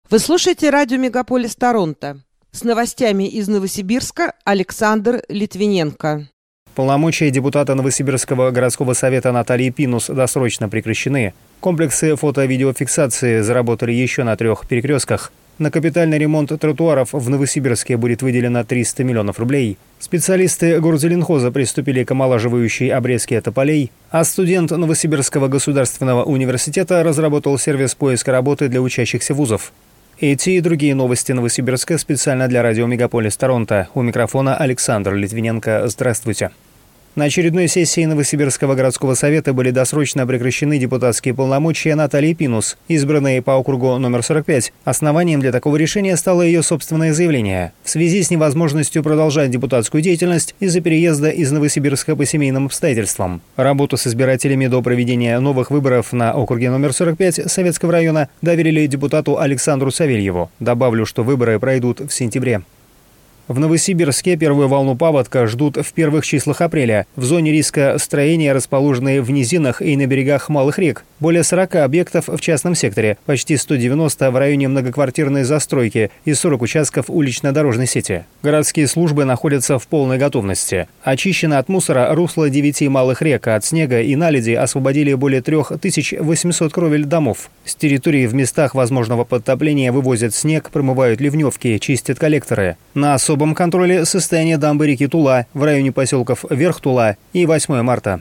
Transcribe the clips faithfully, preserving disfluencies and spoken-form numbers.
Вы слушаете радио «Мегаполис Торонто». С новостями из Новосибирска Александр Литвиненко. Полномочия депутата Новосибирского городского совета Натальи Пинус досрочно прекращены. Комплексы фото-видеофиксации заработали еще на трех перекрестках. На капитальный ремонт тротуаров в Новосибирске будет выделено триста миллионов рублей. Специалисты горзеленхоза приступили к омолаживающей обрезке тополей, а студент Новосибирского государственного университета разработал сервис поиска работы для учащихся вузов. Эти и другие новости Новосибирска специально для радио «Мегаполис Торонто». У микрофона Александр Литвиненко. Здравствуйте. На очередной сессии Новосибирского городского совета были досрочно прекращены депутатские полномочия Натальи Пинус, избранной по округу номер сорок пять. Основанием для такого решения стало ее собственное заявление в связи с невозможностью продолжать депутатскую деятельность из-за переезда из Новосибирска по семейным обстоятельствам. Работу с избирателями до проведения новых выборов на округе номер сорок пять Советского района доверили депутату Александру Савельеву. Добавлю, что выборы пройдут в сентябре. В Новосибирске первую волну паводка ждут в первых числах апреля. В зоне риска строения, расположенные в низинах и на берегах малых рек. Более сорока объектов в частном секторе, почти сто девяносто в районе многоквартирной застройки и сорок участков улично-дорожной сети. Городские службы находятся в полной готовности. Очищено от мусора русло девяти малых рек, а от снега и наледи освободили более трех тысяч восьмисот кровель домов. С территории в местах возможного подтопления вывозят снег, промывают ливневки, чистят коллекторы. На особом В особом контроле состояние дамбы реки Тула в районе поселков Верх-Тула и восьмое марта.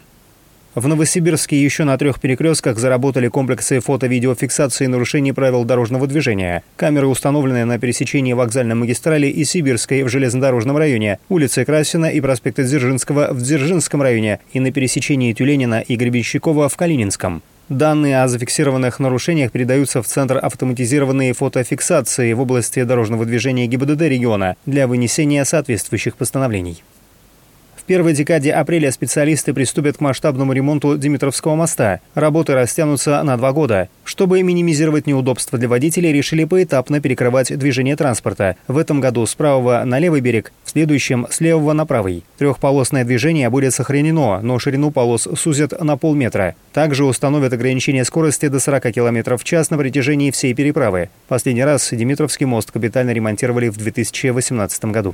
В Новосибирске еще на трех перекрестках заработали комплексы фото-видеофиксации нарушений правил дорожного движения. Камеры установлены на пересечении вокзальной магистрали и Сибирской в железнодорожном районе, улице Красина и проспекта Дзержинского в Дзержинском районе и на пересечении Тюленина и Гребенщикова в Калининском. Данные о зафиксированных нарушениях передаются в Центр автоматизированной фотофиксации в области дорожного движения ГИБДД региона для вынесения соответствующих постановлений. В первой декаде апреля специалисты приступят к масштабному ремонту Димитровского моста. Работы растянутся на два года. Чтобы минимизировать неудобства для водителей, решили поэтапно перекрывать движение транспорта. В этом году с правого на левый берег, в следующем с левого на правый. Трехполосное движение будет сохранено, но ширину полос сузят на полметра. Также установят ограничение скорости до сорока километров в час на протяжении всей переправы. Последний раз Димитровский мост капитально ремонтировали в две тысячи восемнадцатом году.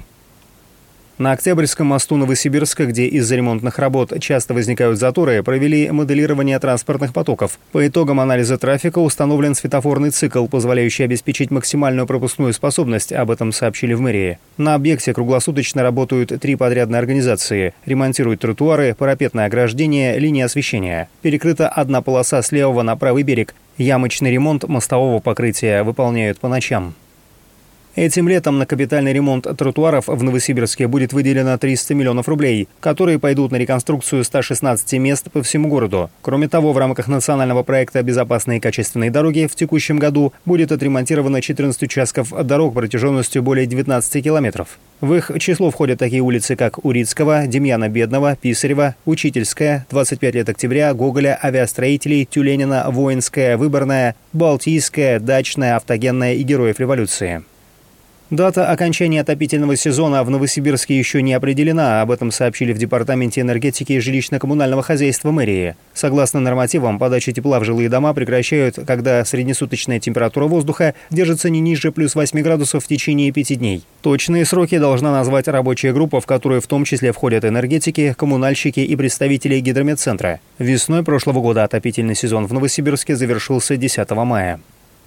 На Октябрьском мосту Новосибирска, где из-за ремонтных работ часто возникают заторы, провели моделирование транспортных потоков. По итогам анализа трафика установлен светофорный цикл, позволяющий обеспечить максимальную пропускную способность, об этом сообщили в мэрии. На объекте круглосуточно работают три подрядные организации. Ремонтируют тротуары, парапетное ограждение, линии освещения. Перекрыта одна полоса с левого на правый берег. Ямочный ремонт мостового покрытия выполняют по ночам. Этим летом на капитальный ремонт тротуаров в Новосибирске будет выделено триста миллионов рублей, которые пойдут на реконструкцию ста шестнадцати мест по всему городу. Кроме того, в рамках национального проекта «Безопасные и качественные дороги» в текущем году будет отремонтировано четырнадцать участков дорог протяженностью более девятнадцати километров. В их число входят такие улицы, как Урицкого, Демьяна Бедного, Писарева, Учительская, двадцать пять лет октября, Гоголя, Авиастроителей, Тюленина, Воинская, Выборная, Балтийская, Дачная, Автогенная и Героев революции. Дата окончания отопительного сезона в Новосибирске еще не определена, об этом сообщили в Департаменте энергетики и жилищно-коммунального хозяйства мэрии. Согласно нормативам, подача тепла в жилые дома прекращают, когда среднесуточная температура воздуха держится не ниже плюс восьми градусов в течение пяти дней. Точные сроки должна назвать рабочая группа, в которую в том числе входят энергетики, коммунальщики и представители Гидрометцентра. Весной прошлого года отопительный сезон в Новосибирске завершился десятого мая.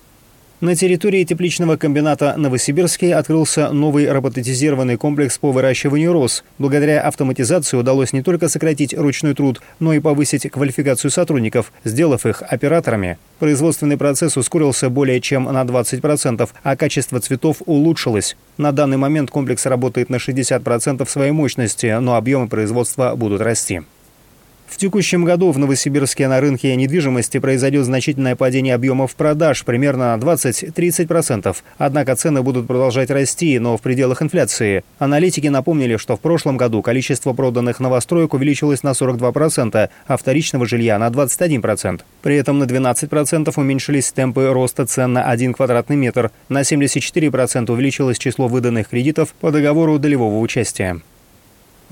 На территории тепличного комбината «Новосибирский» открылся новый роботизированный комплекс по выращиванию роз. Благодаря автоматизации удалось не только сократить ручной труд, но и повысить квалификацию сотрудников, сделав их операторами. Производственный процесс ускорился более чем на двадцать процентов, а качество цветов улучшилось. На данный момент комплекс работает на шестьдесят процентов своей мощности, но объемы производства будут расти. В текущем году в Новосибирске на рынке недвижимости произойдет значительное падение объемов продаж, примерно на двадцать-тридцать процентов. Однако цены будут продолжать расти, но в пределах инфляции. Аналитики напомнили, что в прошлом году количество проданных новостроек увеличилось на сорок два процента, а вторичного жилья на двадцать один процент. При этом на двенадцать процентов уменьшились темпы роста цен на один квадратный метр, на семьдесят четыре процента увеличилось число выданных кредитов по договору долевого участия.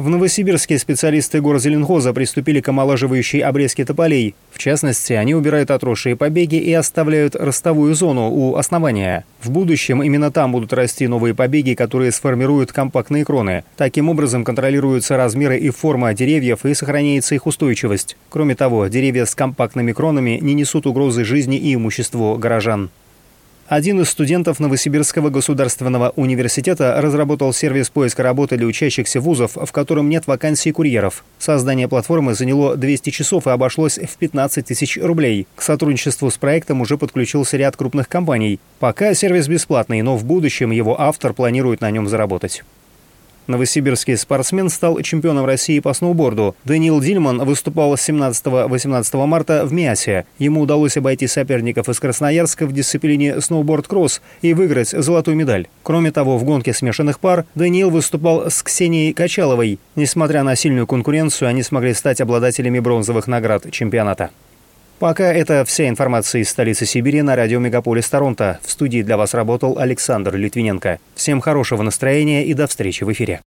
В Новосибирске специалисты горзеленхоза приступили к омолаживающей обрезке тополей. В частности, они убирают отросшие побеги и оставляют ростовую зону у основания. В будущем именно там будут расти новые побеги, которые сформируют компактные кроны. Таким образом контролируются размеры и форма деревьев и сохраняется их устойчивость. Кроме того, деревья с компактными кронами не несут угрозы жизни и имуществу горожан. Один из студентов Новосибирского государственного университета разработал сервис поиска работы для учащихся вузов, в котором нет вакансий курьеров. Создание платформы заняло двести часов и обошлось в пятнадцать тысяч рублей. К сотрудничеству с проектом уже подключился ряд крупных компаний. Пока сервис бесплатный, но в будущем его автор планирует на нем заработать. Новосибирский спортсмен стал чемпионом России по сноуборду. Даниил Дильман выступал с семнадцатого-восемнадцатого марта в Миасе. Ему удалось обойти соперников из Красноярска в дисциплине сноуборд-кросс и выиграть золотую медаль. Кроме того, в гонке смешанных пар Даниил выступал с Ксенией Качаловой. Несмотря на сильную конкуренцию, они смогли стать обладателями бронзовых наград чемпионата. Пока это вся информация из столицы Сибири на радио «Мегаполис Торонто». В студии для вас работал Александр Литвиненко. Всем хорошего настроения и до встречи в эфире.